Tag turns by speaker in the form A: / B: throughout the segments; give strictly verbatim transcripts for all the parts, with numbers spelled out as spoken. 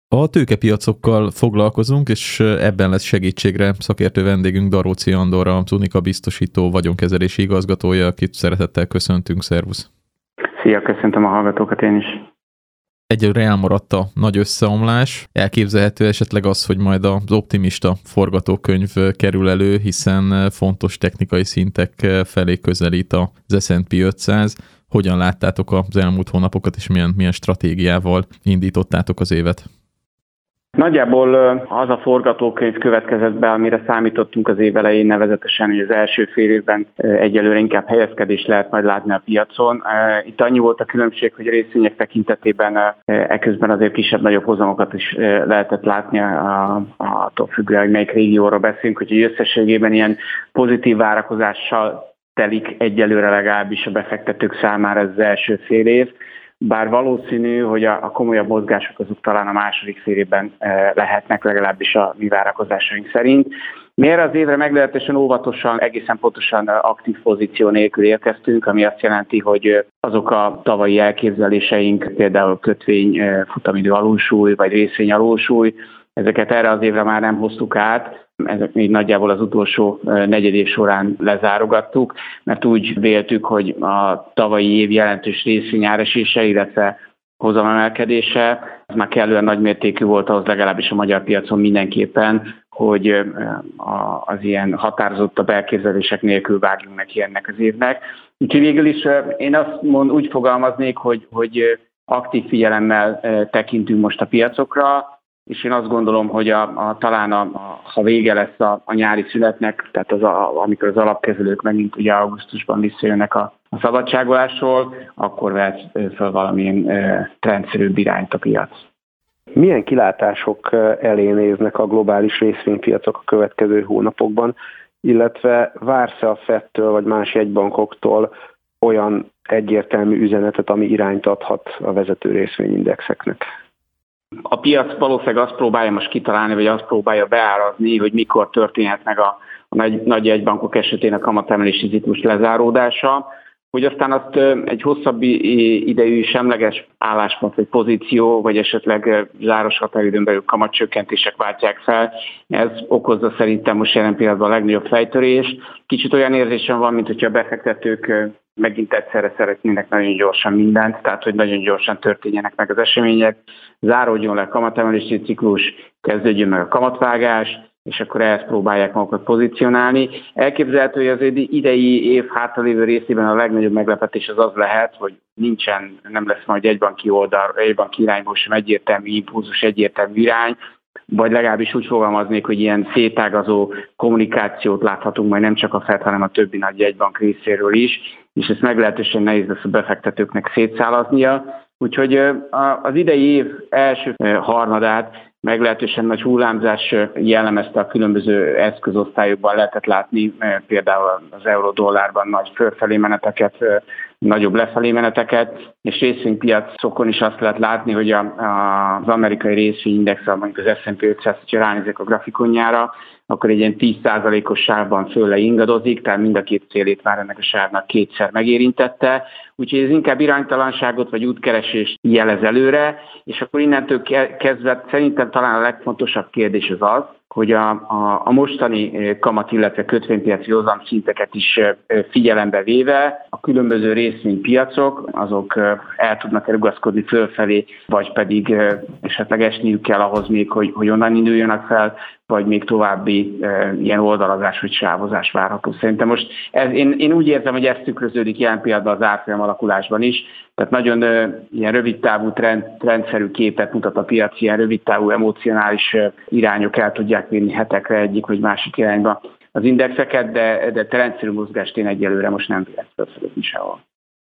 A: A tőkepiacokkal foglalkozunk, és ebben lesz segítségre szakértő vendégünk Daróczi Andor, az Unica biztosító vagyonkezelési igazgatója, akit szeretettel köszöntünk. Szervusz!
B: Szia, köszöntöm a hallgatókat én is!
A: Egyelőre elmaradt a nagy összeomlás. Elképzelhető esetleg az, hogy majd az optimista forgatókönyv kerül elő, hiszen fontos technikai szintek felé közelít az es and pé ötszáz. Hogyan láttátok az elmúlt hónapokat, és milyen, milyen stratégiával indítottátok az évet?
B: Nagyjából az a forgatókönyv következett be, amire számítottunk az év elején, nevezetesen, hogy az első fél évben egyelőre inkább helyezkedést lehet majd látni a piacon. Itt annyi volt a különbség, hogy a részvények tekintetében eközben azért kisebb-nagyobb hozamokat is lehetett látni, attól függően, hogy melyik régióról beszélünk, hogy összességében ilyen pozitív várakozással telik egyelőre legalábbis a befektetők számára ez az első fél év. Bár valószínű, hogy a, a komolyabb mozgások azok talán a második fél évben e, lehetnek, legalábbis a mi várakozásaink szerint. Mi erre az évre meglehetősen óvatosan, egészen pontosan aktív pozíció nélkül érkeztünk, ami azt jelenti, hogy azok a tavalyi elképzeléseink, például kötvény, futamidő alulsúly vagy részvény alulsúly, ezeket erre az évre már nem hoztuk át. Ezek még nagyjából az utolsó negyedév során lezárogattuk, mert úgy véltük, hogy a tavalyi év jelentős részvényáresése, illetve hozamemelkedése, az már kellően nagymértékű volt ahhoz, legalábbis a magyar piacon mindenképpen, hogy az ilyen határozottabb elképzelések nélkül vágjunk neki ennek az évnek. Úgyhogy végül is én azt mond, úgy fogalmaznék, hogy, hogy aktív figyelemmel tekintünk most a piacokra, és én azt gondolom, hogy a, a, talán a, a, ha vége lesz a, a nyári szünetnek, tehát az a, amikor az alapkezelők megint ugye augusztusban visszajönnek a, a szabadságolásról, akkor vehet fel valamilyen e, trendszerűbb irányt a piac.
C: Milyen kilátások elé néznek a globális részvénypiacok a következő hónapokban, illetve vársz-e a Fedtől vagy más jegybankoktól olyan egyértelmű üzenetet, ami irányt adhat a vezető részvényindexeknek?
B: A piac valószínűleg azt próbálja most kitalálni, vagy azt próbálja beárazni, hogy mikor történhet meg a, a nagy, nagy jegybankok esetén a kamatemelési ciklus lezáródása, hogy aztán azt egy hosszabb idejű semleges álláspont, vagy pozíció, vagy esetleg záros határidőn belül kamatcsökkentések váltják fel. Ez okozza szerintem most jelen pillanatban a legnagyobb fejtörést. Kicsit olyan érzésem van, mint hogyha a befektetők megint egyszerre szeretnének nagyon gyorsan mindent, tehát hogy nagyon gyorsan történjenek meg az események, záródjon le a kamatemelési ciklus, kezdődjön meg a kamatvágás, és akkor ehhez próbálják magukat pozícionálni. Elképzelhető, hogy az idei év hátralévő részében a legnagyobb meglepetés az az lehet, hogy nincsen, nem lesz majd egybanki oldal, egybanki irányból sem egyértelmű impulzus, egyértelmű irány, vagy legalábbis úgy fogalmaznék, hogy ilyen szétágazó kommunikációt láthatunk majd nem csak a Fed, hanem a többi nagy jegybank részéről is, és ezt meglehetősen nehéz lesz a befektetőknek szétszálaznia. Úgyhogy az idei év első harmadát meglehetősen nagy hullámzás jellemezte a különböző eszközosztályokban, lehetett látni például az euró-dollárban nagy fölfelé meneteket, nagyobb lefelé meneteket, és részvénypiacokon is azt lehet látni, hogy a, a, az amerikai részvényindex, mondjuk az es and pé ötszáz, ha ránézek a grafikonjára, akkor egy ilyen tíz százalékos sávban fölle ingadozik, tehát mind a két célét már ennek a sávnak kétszer megérintette, úgyhogy ez inkább iránytalanságot vagy útkeresést jelez előre, és akkor innentől kezdve szerintem talán a legfontosabb kérdés az az, hogy a, a, a mostani kamat, illetve kötvénypiaci hozamszinteket is figyelembe véve a különböző részvénypiacok, azok el tudnak rugaszkodni fölfelé, vagy pedig esetleg esniük kell ahhoz még, hogy, hogy onnan induljanak fel, vagy még további e, ilyen oldalazás vagy sávozás várható. Szerintem most ez, én, én úgy érzem, hogy ez tükröződik jelen pillanatban az árfolyam alakulásban is, tehát nagyon e, ilyen rövidtávú trend, trendszerű képet mutat a piac, ilyen rövidtávú emocionális e, irányok el tudják vinni hetekre egyik vagy másik irányba az indexeket, de, de trendszerű mozgást én egyelőre most nem vélek felfedezni sehol.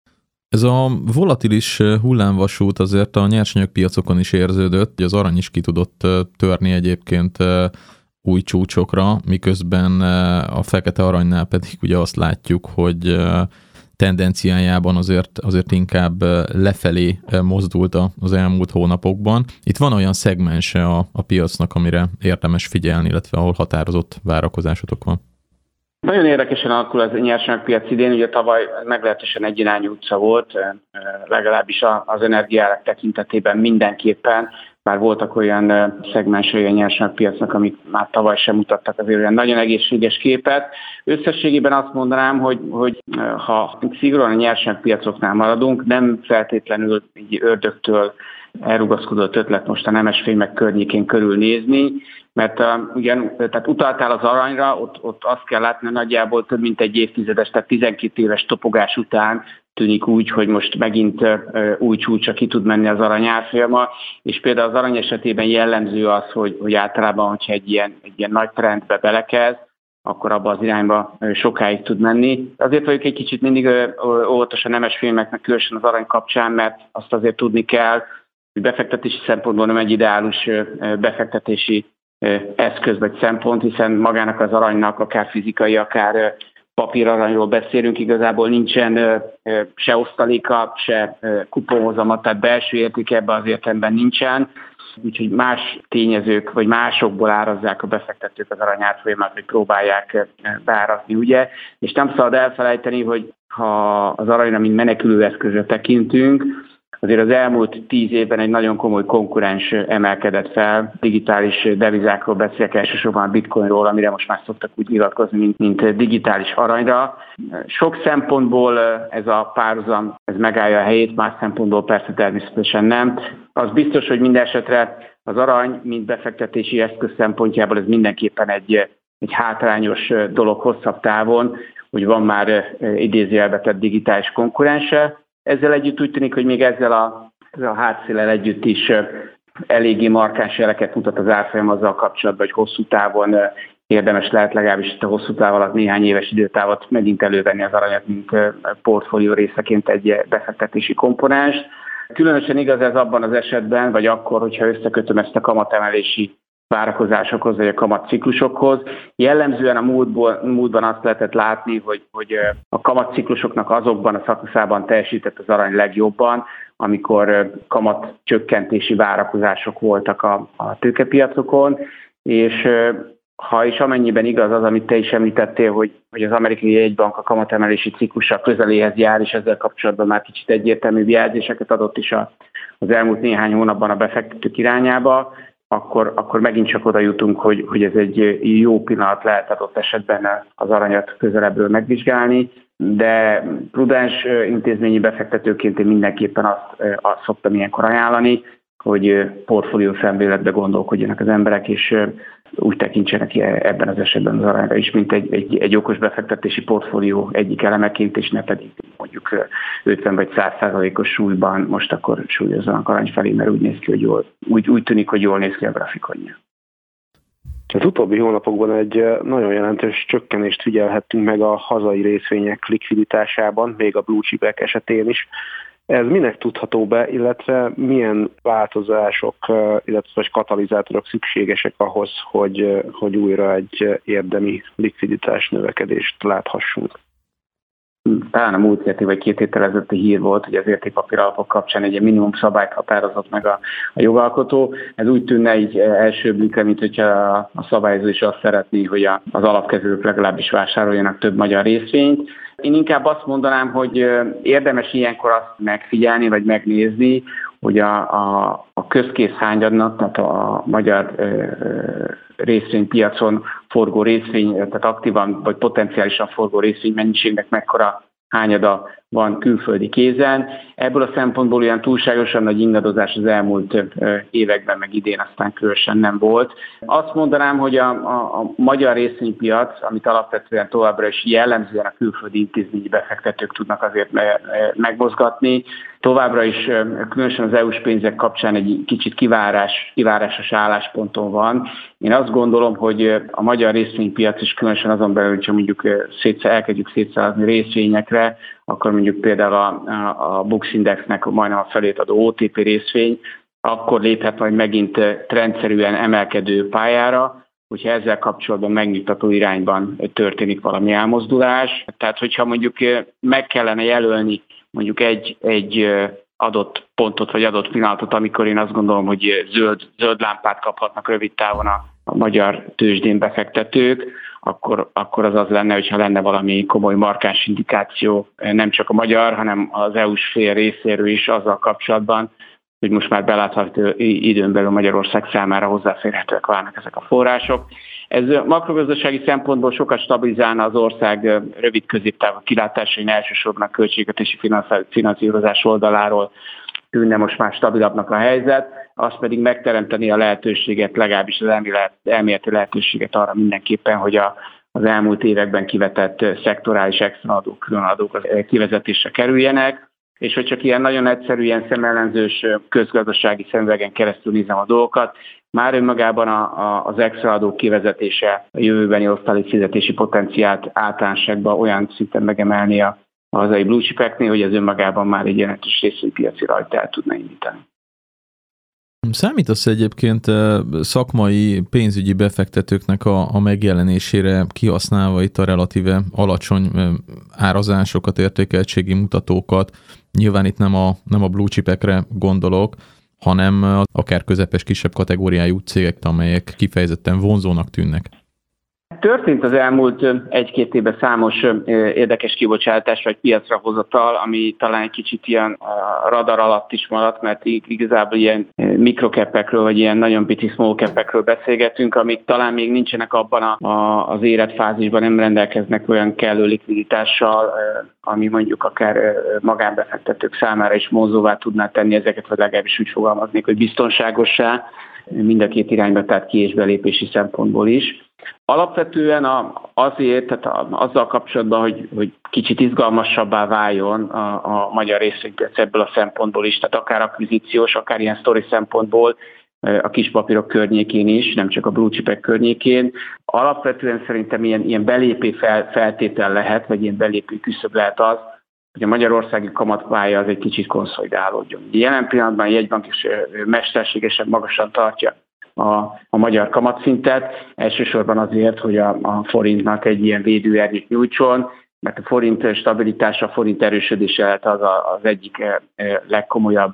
A: Ez a volatilis hullámvasút azért a nyersanyagpiacokon is érződött, hogy az arany is ki tudott törni egyébként új csúcsokra, miközben a fekete aranynál pedig ugye azt látjuk, hogy tendenciájában azért, azért inkább lefelé mozdult az elmúlt hónapokban. Itt van olyan szegmense a, a piacnak, amire érdemes figyelni, illetve ahol határozott várakozásotok van.
B: Nagyon érdekesen alakul az nyersanyagpiac idén, ugye tavaly meglehetősen egyirányú utca volt, legalábbis az energiárak tekintetében mindenképpen, bár voltak olyan szegmensei a nyersanyagpiacnak, amik már tavaly sem mutattak azért olyan nagyon egészséges képet. Összességében azt mondanám, hogy, hogy ha szigorúan a nyersanyagpiacoknál maradunk, nem feltétlenül így ördögtől elrugaszkodott ötlet most a nemesfémek környékén körülnézni, mert uh, ugyan, tehát utaltál az aranyra, ott, ott azt kell látni, nagyjából több mint egy évtizedes, tehát tizenkét éves topogás után tűnik úgy, hogy most megint uh, új csúcsra ki tud menni az arany árfolyama, és például az arany esetében jellemző az, hogy, hogy általában, hogyha egy ilyen, egy ilyen nagy trendbe belekezd, akkor abba az irányba sokáig tud menni. Azért vagyok egy kicsit mindig óvatos a nemesfémeknek, különösen az arany kapcsán, mert azt azért tudni kell, hogy befektetési szempontból nem egy ideális befektetési eszköz vagy szempont, hiszen magának az aranynak, akár fizikai, akár papíraranyról beszélünk, igazából nincsen se osztaléka, se kuponhozama, tehát belső érték ebben az értelemben nincsen, úgyhogy más tényezők, vagy másokból árazzák a befektetők az arany árfolyamát, hogy próbálják beárazni, ugye? És nem szabad elfelejteni, hogy ha az aranyra, mint menekülő eszközre tekintünk, azért az elmúlt tíz évben egy nagyon komoly konkurens emelkedett fel. Digitális devizákról beszélek, elsősorban a bitcoinról, amire most már szoktak úgy nyilatkozni, mint, mint digitális aranyra. Sok szempontból ez a párhuzam, ez megállja a helyét, más szempontból persze természetesen nem. Az biztos, hogy minden esetre az arany, mint befektetési eszköz szempontjából ez mindenképpen egy, egy hátrányos dolog hosszabb távon, hogy van már idézőjelbe tett digitális konkurense. Ezzel együtt úgy tűnik, hogy még ezzel a, ezzel a hátszéllel együtt is eléggé markáns jeleket mutat az árfolyam azzal kapcsolatban, hogy hosszú távon érdemes lehet legalábbis itt a hosszú táv alatt néhány éves időtávot megint elővenni az aranyat, mint portfólió részeként egy befektetési komponens. Különösen igaz ez abban az esetben, vagy akkor, hogyha összekötöm ezt a kamatemelési várakozásokhoz, vagy a kamatciklusokhoz. Jellemzően a múltból, múltban azt lehetett látni, hogy, hogy a kamatciklusoknak azokban a szakaszában teljesített az arany legjobban, amikor kamatcsökkentési várakozások voltak a, a tőkepiacokon, és ha is amennyiben igaz az, amit te is említettél, hogy, hogy az amerikai jegybank a kamatemelési ciklusa közeléhez jár, és ezzel kapcsolatban már kicsit egyértelműbb jelzéseket adott is a, az elmúlt néhány hónapban a befektetők irányába, Akkor, akkor megint csak oda jutunk, hogy, hogy ez egy jó pillanat lehet adott esetben az aranyat közelebbről megvizsgálni, de prudens intézményi befektetőként én mindenképpen azt, azt szoktam ilyenkor ajánlani, hogy portfólió szemléletbe gondolkodjanak az emberek, és úgy tekintsenek ebben az esetben az aranyra is, mint egy, egy, egy okos befektetési portfólió egyik elemeként, és ne pedig mondjuk ötven vagy száz százalékos súlyban most akkor súlyozzanak arany felé, mert úgy néz ki, hogy jól, úgy, úgy tűnik, hogy jól néz ki a grafikonja.
C: Az utóbbi hónapokban egy nagyon jelentős csökkenést figyelhettünk meg a hazai részvények likviditásában, még a blue chipek esetén is. Ez minek tudható be, illetve milyen változások, illetve katalizátorok szükségesek ahhoz, hogy, hogy újra egy érdemi likviditás növekedést láthassunk?
B: Talán a múlt heti vagy két héttel ezelőtti hír volt, hogy az értékpapíralapok kapcsán egy minimum szabályt határozott meg a, a jogalkotó. Ez úgy tűnne így első blikre, mint hogyha a szabályozó is azt szeretné, hogy a, az alapkezelők legalábbis vásároljanak több magyar részvényt. Én inkább azt mondanám, hogy érdemes ilyenkor azt megfigyelni, vagy megnézni, hogy a, a, a közkészhányadnak, tehát a magyar ö, részvénypiacon forgó részvény, tehát aktívan vagy potenciálisan forgó részvény mennyiségnek mekkora hányada van külföldi kézen. Ebből a szempontból olyan túlságosan nagy ingadozás az elmúlt években, meg idén aztán különösen nem volt. Azt mondanám, hogy a, a, a magyar részvénypiac, amit alapvetően továbbra is jellemzően a külföldi intézményi befektetők tudnak azért megmozgatni, továbbra is különösen az é u-s pénzek kapcsán egy kicsit kivárás, kivárásos állásponton van. Én azt gondolom, hogy a magyar részvénypiac is különösen azon belül, hogyha mondjuk szétszer, elkezdjük szétszállazni részvényekre, akkor mondjuk például a, a Bux Indexnek majdnem a felét adó o té pé részvény, akkor léphet majd megint trendszerűen emelkedő pályára, hogyha ezzel kapcsolatban megnyugtató irányban történik valami elmozdulás. Tehát, hogyha mondjuk meg kellene jelölni mondjuk egy, egy adott pontot vagy adott pillanatot, amikor én azt gondolom, hogy zöld, zöld lámpát kaphatnak rövid távon a, a magyar tőzsdén befektetők, akkor, akkor az az lenne, hogyha lenne valami komoly markáns indikáció, nem csak a magyar, hanem az é u-s fél részéről is azzal kapcsolatban, hogy most már belátható időn belül Magyarország számára hozzáférhetőek válnak ezek a források. Ez makrogazdasági szempontból sokat stabilizálna az ország rövid középtávú kilátásain, elsősorban a költségvetési finanszírozás oldaláról tűnne most már stabilabbnak a helyzet, az pedig megteremteni a lehetőséget, legalábbis az elméleti lehetőséget arra mindenképpen, hogy a, az elmúlt években kivetett szektorális extraadók, különadók kivezetésre kerüljenek, és hogy csak ilyen nagyon egyszerű, ilyen szemellenzős közgazdasági szemüvegen keresztül nézem a dolgokat, már önmagában a, a, az extraadók kivezetése a jövőbeni osztalék fizetési potenciált általánosságban olyan szinten megemelni a a hazai blue chipeknél, hogy ez önmagában már egy jelentős részvénypiaci rajt el tudna indítani.
A: Számítasz egyébként szakmai pénzügyi befektetőknek a, a megjelenésére kihasználva itt a relatíve alacsony árazásokat, értékeltségi mutatókat? Nyilván itt nem a, nem a blue chipekre gondolok, hanem akár közepes, kisebb kategóriájú cégek, amelyek kifejezetten vonzónak tűnnek.
B: Történt az elmúlt egy-két évben számos érdekes kibocsátás vagy piacra hozatal, ami talán egy kicsit ilyen radar alatt is maradt, mert igazából ilyen mikrokepekről, vagy ilyen nagyon pici small capekről beszélgetünk, amik talán még nincsenek abban a, a, az életfázisban, nem rendelkeznek olyan kellő likviditással, ami mondjuk akár magánbefektetők számára is vonzóvá tudná tenni ezeket, vagy legalábbis úgy fogalmaznék, hogy biztonságossá, mind a két irányba, tehát ki- és belépési szempontból is. Alapvetően azért, tehát azzal kapcsolatban, hogy, hogy kicsit izgalmasabbá váljon a, a magyar részvénypiac ebből a szempontból is, tehát akár akvizíciós, akár ilyen sztori szempontból, a kis papírok környékén is, nem csak a blue chipek környékén. Alapvetően szerintem ilyen, ilyen belépő fel, feltétel lehet, vagy ilyen belépő küszöb lehet az, hogy a magyarországi kamatpálya az egy kicsit konszolidálódjon. Jelen pillanatban a jegybank is mesterségesen magasan tartja a, a magyar kamatszintet, elsősorban azért, hogy a, a forintnak egy ilyen védőernyőt nyújtson, mert a forint stabilitása, a forint erősödése lehet az a, az egyik legkomolyabb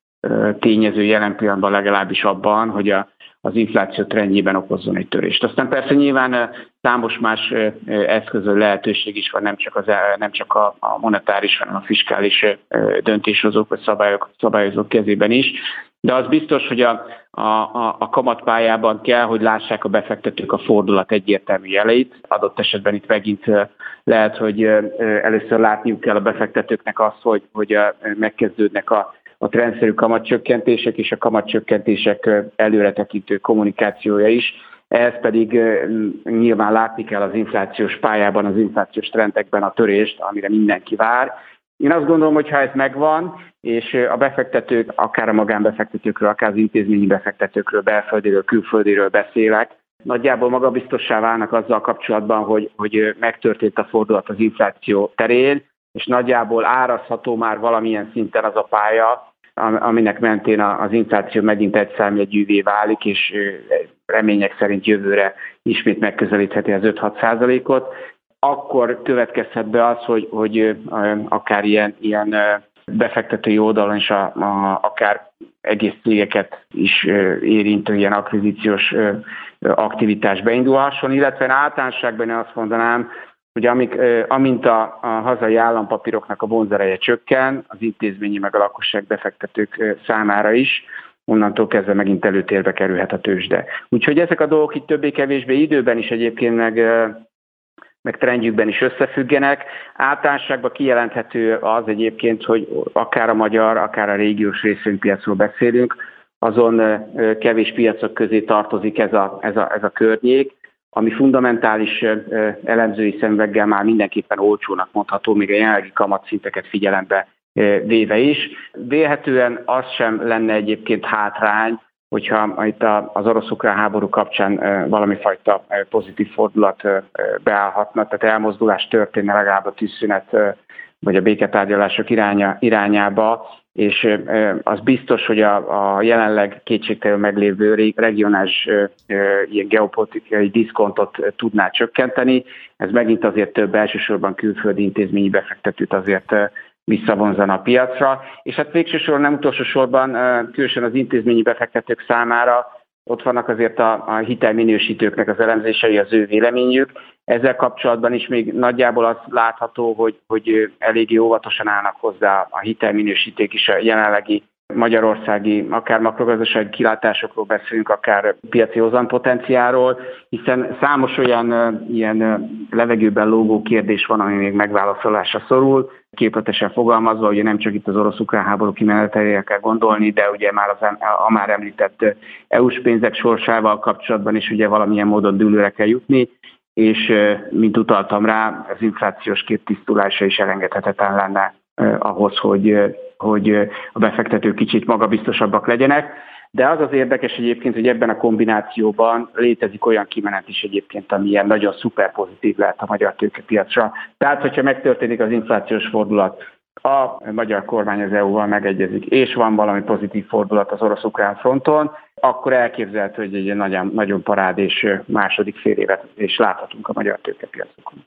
B: tényező jelen pillanatban legalábbis abban, hogy a, az infláció trendjében okozzon egy törést. Aztán persze nyilván számos más eszközön lehetőség is van, nem csak, az, nem csak a, a monetáris, hanem a fiskális döntéshozók vagy szabályok, szabályozók kezében is. De az biztos, hogy a, a, a kamatpályában kell, hogy lássák a befektetők a fordulat egyértelmű jeleit. Adott esetben itt megint lehet, hogy először látniuk kell a befektetőknek azt, hogy, hogy megkezdődnek a a trendszerű kamatcsökkentések és a kamatcsökkentések előretekintő kommunikációja is. Ehhez pedig nyilván látni kell az inflációs pályában, az inflációs trendekben a törést, amire mindenki vár. Én azt gondolom, hogy ha ez megvan, és a befektetők, akár a magánbefektetőkről, akár az intézményi befektetőkről, belföldiről, külföldiről beszélek, nagyjából magabiztossá válnak azzal kapcsolatban, hogy, hogy megtörtént a fordulat az infláció terén, és nagyjából árazható már valamilyen szinten az a pálya, aminek mentén az infláció megint egy számjegyűvé válik, és remények szerint jövőre ismét megközelítheti az öt-hat százalékot, akkor következhet be az, hogy, hogy akár ilyen, ilyen befektetői oldalon is a, a, akár egész cégeket is érintő ilyen akvizíciós aktivitás beindulhasson, illetve általánosságban én azt mondanám, hogy amik, amint a, a hazai állampapíroknak a vonzereje csökken, az intézményi meg a lakosság befektetők számára is, onnantól kezdve megint előtérbe kerülhet a tőzsde. Úgyhogy ezek a dolgok itt többé-kevésbé időben is egyébként meg, meg trendjükben is összefüggenek. Általánosságban kijelenthető az egyébként, hogy akár a magyar, akár a régiós részvénypiacról beszélünk, azon kevés piacok közé tartozik ez a, ez a, ez a környék, ami fundamentális elemzői szemüveggel már mindenképpen olcsónak mondható, még a jelenlegi kamatszinteket figyelembe véve is. Vélhetően az sem lenne egyébként hátrány, hogyha itt az orosz-ukrán háború kapcsán valami fajta pozitív fordulat beállhatna, tehát elmozdulás történne legalább a tűzszünet vagy a béketárgyalások iránya, irányába, és az biztos, hogy a, a jelenleg kétségtelenül meglévő regionális ilyen geopolitikai diszkontot tudná csökkenteni. Ez megint azért több elsősorban külföldi intézményi befektetőt azért visszavonzana a piacra. És hát végső soron, nem utolsó sorban, különösen az intézményi befektetők számára ott vannak azért a, a hitelminősítőknek az elemzései, az ő véleményük. Ezzel kapcsolatban is még nagyjából az látható, hogy, hogy eléggé óvatosan állnak hozzá a hitelminősítők is a jelenlegi magyarországi, akár makrogazdasági kilátásokról beszélünk, akár piaci hozampotenciáról, hiszen számos olyan ilyen levegőben lógó kérdés van, ami még megválaszolásra szorul. Képletesen fogalmazva, ugye nem csak itt az orosz-ukrán háború kimenetelére kell gondolni, de ugye már az a már említett é u-s pénzek sorsával kapcsolatban is ugye valamilyen módon dűlőre kell jutni, és mint utaltam rá, az inflációs kép tisztulása is elengedhetetlen lenne ahhoz, hogy, hogy a befektetők kicsit magabiztosabbak legyenek. De az az érdekes egyébként, hogy ebben a kombinációban létezik olyan kimenet is egyébként, ami ilyen nagyon szuper pozitív lehet a magyar tőkepiacra. Tehát, hogyha megtörténik az inflációs fordulat, a magyar kormány az é u-val megegyezik, és van valami pozitív fordulat az orosz-ukrán fronton, akkor elképzelhető, hogy egy nagyon, nagyon parádés második fél évet is láthatunk a magyar tőkepiacokon.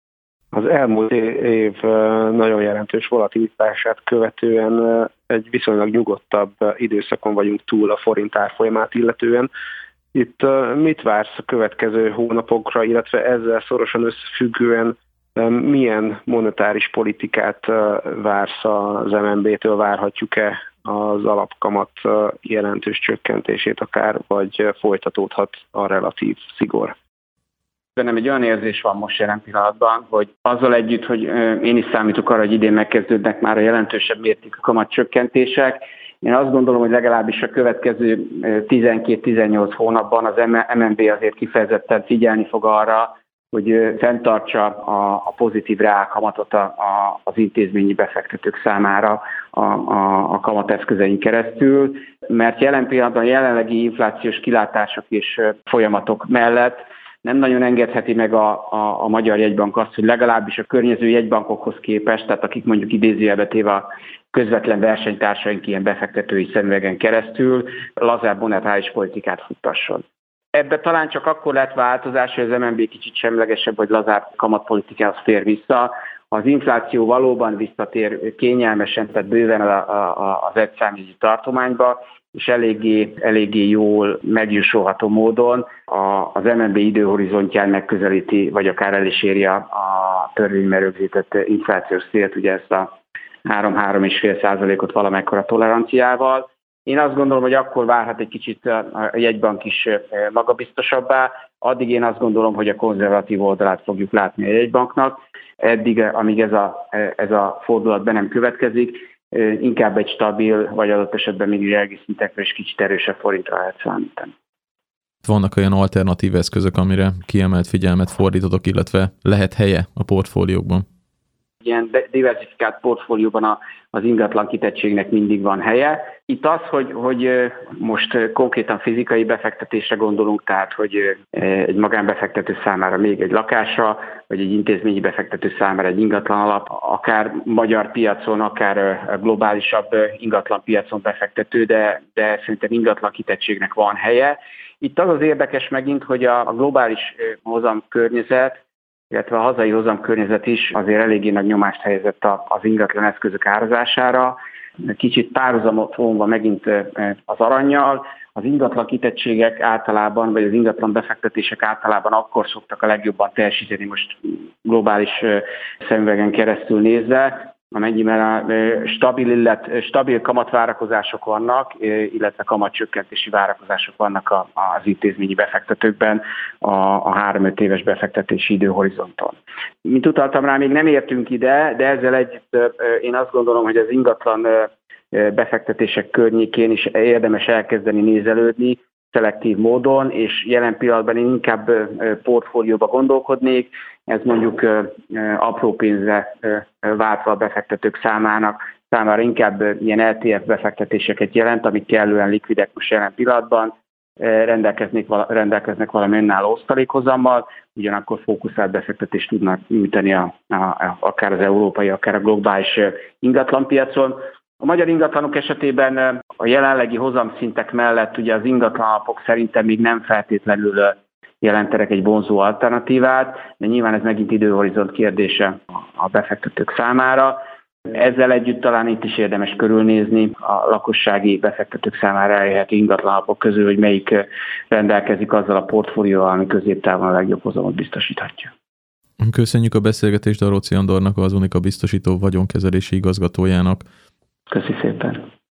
C: Az elmúlt év nagyon jelentős volatilitását követően egy viszonylag nyugodtabb időszakon vagyunk túl a forint árfolyamát illetően. Itt mit vársz a következő hónapokra, illetve ezzel szorosan összefüggően milyen monetáris politikát vársz az em en bé-től, várhatjuk-e az alapkamat jelentős csökkentését akár, vagy folytatódhat a relatív szigor?
B: Bennem egy olyan érzés van most jelen pillanatban, hogy azzal együtt, hogy én is számítok arra, hogy idén megkezdődnek már a jelentősebb mértékű kamatcsökkentések, én azt gondolom, hogy legalábbis a következő tizenkét-tizennyolc hónapban az em en bé azért kifejezetten figyelni fog arra, hogy fenntartsa a, a pozitív reálkamatot a, a, az intézményi befektetők számára a, a, a kamateszközein keresztül, mert jelen pillanatban a jelenlegi inflációs kilátások és folyamatok mellett nem nagyon engedheti meg a, a, a Magyar Jegybank azt, hogy legalábbis a környező jegybankokhoz képest, tehát akik mondjuk idézőjelbe téve a közvetlen versenytársaink ilyen befektetői szemüvegen keresztül lazább monetáris politikát futtasson. Ebbe talán csak akkor lehet változás, hogy az em en bé kicsit semlegesebb vagy lazább kamatpolitikához tér vissza. Az infláció valóban visszatér kényelmesen, tehát bőven a, a, az egyszámjegyű tartományba, és eléggé, eléggé jól megjósolható módon az em en bé időhorizontján megközelíti, vagy akár el is éri a, a törvényben rögzített inflációs célt, ugye ezt a három-három egész öt százalékot valamekkora toleranciával. Én azt gondolom, hogy akkor várhat egy kicsit a jegybank is magabiztosabbá. Addig én azt gondolom, hogy a konzervatív oldalát fogjuk látni a jegybanknak. Eddig, amíg ez a, ez a fordulat be nem következik, inkább egy stabil, vagy adott esetben még egész szintekre és kicsit erősebb forintra lehet számítani.
A: Vannak olyan alternatív eszközök, amire kiemelt figyelmet fordítotok, illetve lehet helye a portfóliókban?
B: Ilyen diversifikált portfólióban az ingatlan kitettségnek mindig van helye. Itt az, hogy, hogy most konkrétan fizikai befektetésre gondolunk, tehát hogy egy magánbefektető számára még egy lakásra, vagy egy intézményi befektető számára egy ingatlan alap, akár magyar piacon, akár globálisabb ingatlan piacon befektető, de, de szerintem ingatlan kitettségnek van helye. Itt az az érdekes megint, hogy a, a globális hozamkörnyezet, illetve a hazai hozamkörnyezet is azért eléggé nagy nyomást helyezett az ingatlan eszközök árazására. Kicsit párhuzamot vonva megint az arannyal, az ingatlan kitettségek általában, vagy az ingatlan befektetések általában akkor szoktak a legjobban teljesíteni, most globális szemüvegen keresztül nézve, amennyiben stabil, illet, stabil kamatvárakozások vannak, illetve kamatcsökkentési várakozások vannak az intézményi befektetőkben a, a három-öt éves befektetési időhorizonton. Mint utaltam rá, még nem értünk ide, de ezzel együtt én azt gondolom, hogy az ingatlan befektetések környékén is érdemes elkezdeni nézelődni, szelektív módon, és jelen pillanatban én inkább portfólióba gondolkodnék, ez mondjuk apró pénzre váltva a befektetők számának, számára inkább ilyen el té ef befektetéseket jelent, amik kellően likvidek most jelen pillanatban, rendelkeznek, rendelkeznek valami önálló osztalékhozammal, ugyanakkor fókuszált befektetést tudnak nyújtani a, a, a, akár az európai, akár a globális ingatlanpiacon. A magyar ingatlanok esetében a jelenlegi hozamszintek mellett ugye az ingatlanalapok szerintem még nem feltétlenül jelentenek egy vonzó alternatívát, de nyilván ez megint időhorizont kérdése a befektetők számára. Ezzel együtt talán itt is érdemes körülnézni a lakossági befektetők számára elérhető ingatlanalapok közül, hogy melyik rendelkezik azzal a portfólióval, ami középtávon a legjobb hozamot biztosíthatja.
A: Köszönjük a beszélgetést Daróczi Andornak, az Unica biztosító vagyonkezelési igazgatójának.
B: Köszi szépen.